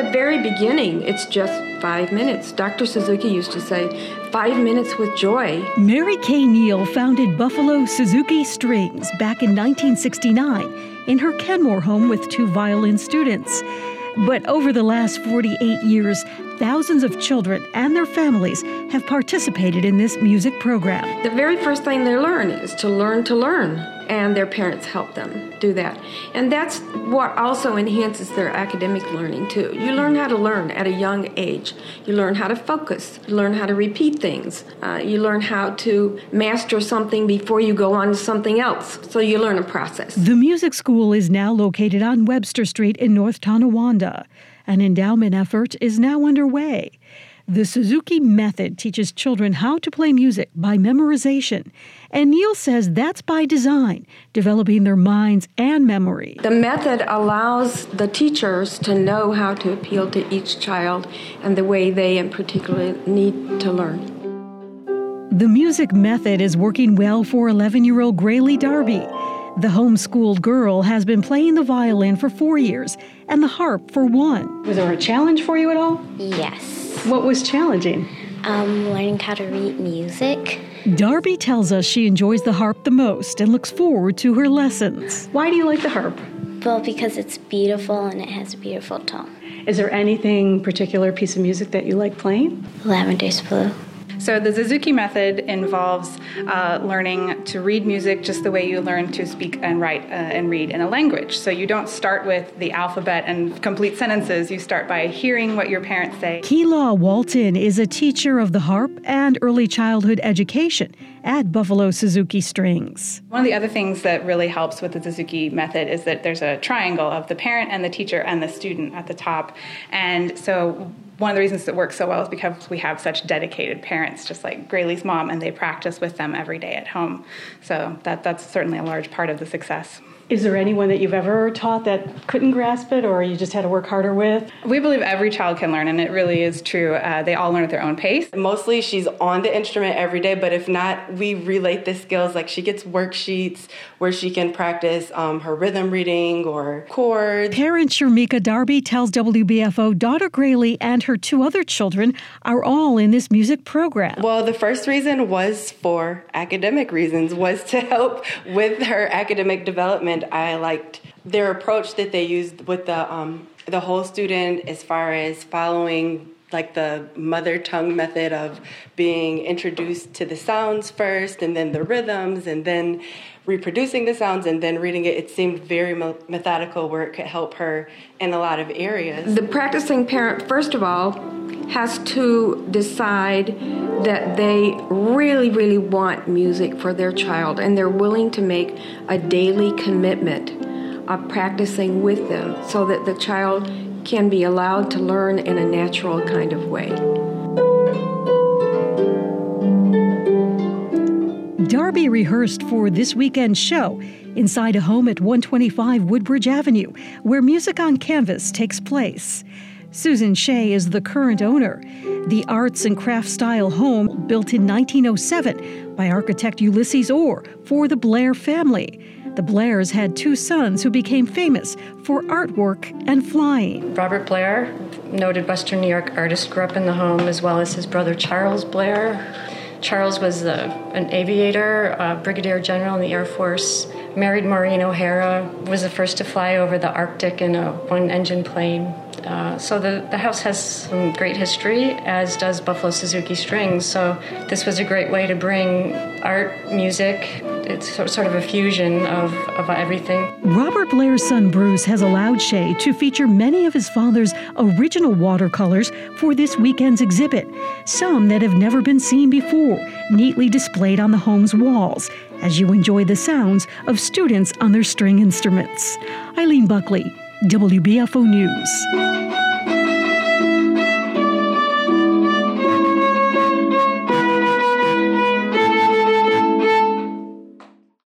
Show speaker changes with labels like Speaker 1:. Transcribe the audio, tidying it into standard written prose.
Speaker 1: very beginning, it's just 5 minutes. Dr. Suzuki used to say, 5 minutes with joy.
Speaker 2: Mary Kay Neal founded Buffalo Suzuki Strings back in 1969 in her Kenmore home with 2 violin students. But over the last 48 years, thousands of children and their families have participated in this music program.
Speaker 1: The very first thing they learn is to learn, and their parents help them do that. And that's what also enhances their academic learning, too. You learn how to learn at a young age. You learn how to focus. You learn how to repeat things. You learn how to master something before you go on to something else. So you learn a process.
Speaker 2: The music school is now located on Webster Street in North Tonawanda. An endowment effort is now underway. The Suzuki method teaches children how to play music by memorization. And Neal says that's by design, developing their minds and memory.
Speaker 1: The method allows the teachers to know how to appeal to each child and the way they in particular need to learn.
Speaker 2: The music method is working well for 11-year-old Graylee Darby. The homeschooled girl has been playing the violin for 4 years and the harp for 1.
Speaker 3: Was there a challenge for you at all?
Speaker 4: Yes.
Speaker 3: What was challenging?
Speaker 4: Learning how to read music.
Speaker 2: Darby tells us she enjoys the harp the most and looks forward to her lessons.
Speaker 3: Why do you like the harp?
Speaker 4: Well, because it's beautiful and it has a beautiful tone.
Speaker 3: Is there anything particular piece of music that you like playing?
Speaker 4: Lavender's Blue.
Speaker 5: So the Suzuki method involves learning to read music just the way you learn to speak and write and read in a language. So you don't start with the alphabet and complete sentences. You start by hearing what your parents say.
Speaker 2: Keila Walton is a teacher of the harp and early childhood education at Buffalo Suzuki Strings.
Speaker 5: One of the other things that really helps with the Suzuki method is that there's a triangle of the parent and the teacher and the student at the top. And so one of the reasons it works so well is because we have such dedicated parents, just like Graylee's mom, and they practice with them every day at home. So that's certainly a large part of the success.
Speaker 3: Is there anyone that you've ever taught that couldn't grasp it or you just had to work harder with?
Speaker 5: We believe every child can learn, and it really is true. They all learn at their own pace.
Speaker 6: Mostly she's on the instrument every day, but if not, we relate the skills. Like she gets worksheets where she can practice her rhythm reading or chords.
Speaker 2: Parent Sharmika Darby tells WBFO daughter Graylee and her 2 other children are all in this music program.
Speaker 6: Well, the first reason was for academic reasons, was to help with her academic development. I liked their approach that they used with the whole student as far as following like the mother tongue method of being introduced to the sounds first and then the rhythms and then reproducing the sounds and then reading it. It seemed very methodical where it could help her in a lot of areas.
Speaker 1: The practicing parent, first of all, has to decide that they really, really want music for their child and they're willing to make a daily commitment of practicing with them so that the child can be allowed to learn in a natural kind of way.
Speaker 2: Darby rehearsed for this weekend's show inside a home at 125 Woodbridge Avenue, where Music on Canvas takes place. Susan Shea is the current owner. The arts and crafts style home, built in 1907 by architect Ulysses Orr for the Blair family. The Blairs had 2 sons who became famous for artwork and flying.
Speaker 7: Robert Blair, noted Western New York artist, grew up in the home, as well as his brother Charles Blair. Charles was an aviator, brigadier general in the Air Force, married Maureen O'Hara, was the first to fly over the Arctic in a one-engine plane. So the house has some great history, as does Buffalo Suzuki Strings. So this was a great way to bring art, music. It's sort of a fusion of everything.
Speaker 2: Robert Blair's son Bruce has allowed Shea to feature many of his father's original watercolors for this weekend's exhibit, some that have never been seen before, neatly displayed on the home's walls, as you enjoy the sounds of students on their string instruments. Eileen Buckley, WBFO News.